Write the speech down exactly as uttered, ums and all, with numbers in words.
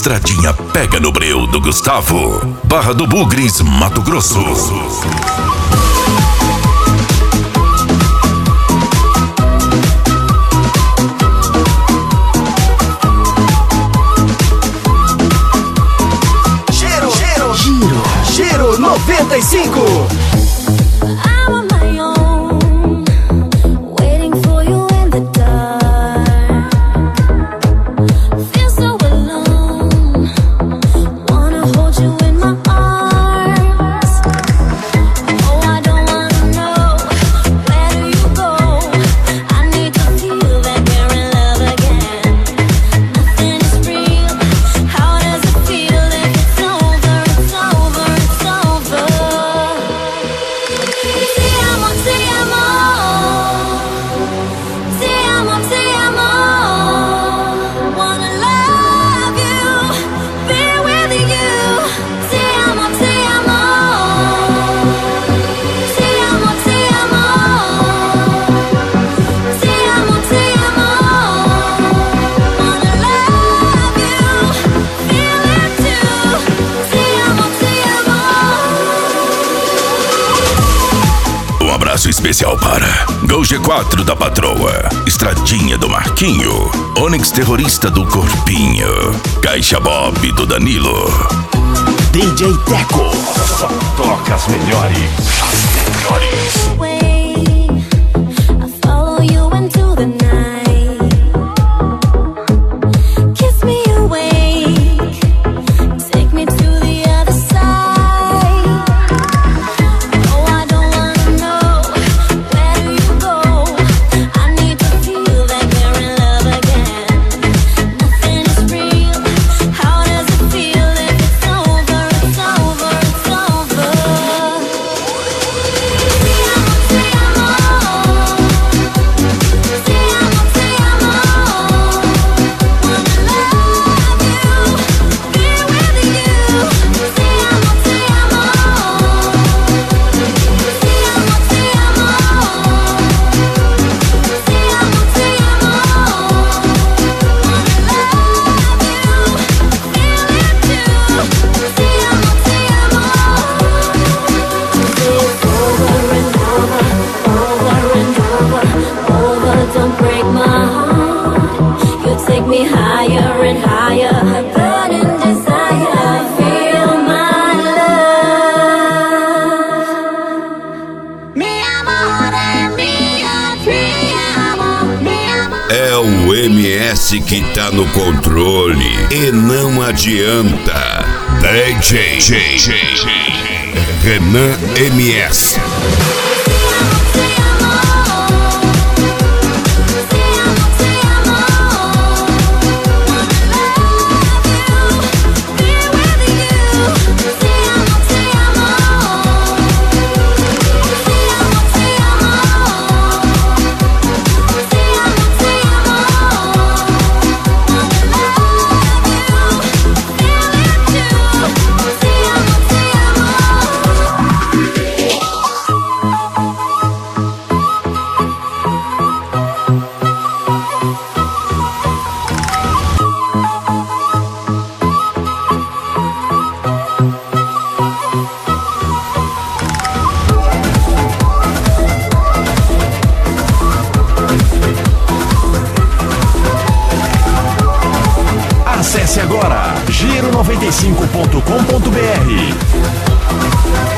Estradinha pega no breu do Gustavo. Barra do Bugres, Mato Grosso. Giro, giro, giro, giro noventa e cinco. Especial para Gol G quatro da Patroa, Estradinha do Marquinho, Onyx Terrorista do Corpinho, Caixa Bob do Danilo, D J Teco. Só toca as melhores, as melhores. Que tá no controle e não adianta. D J Renan M S. Acesse agora giro noventa e cinco ponto com ponto br.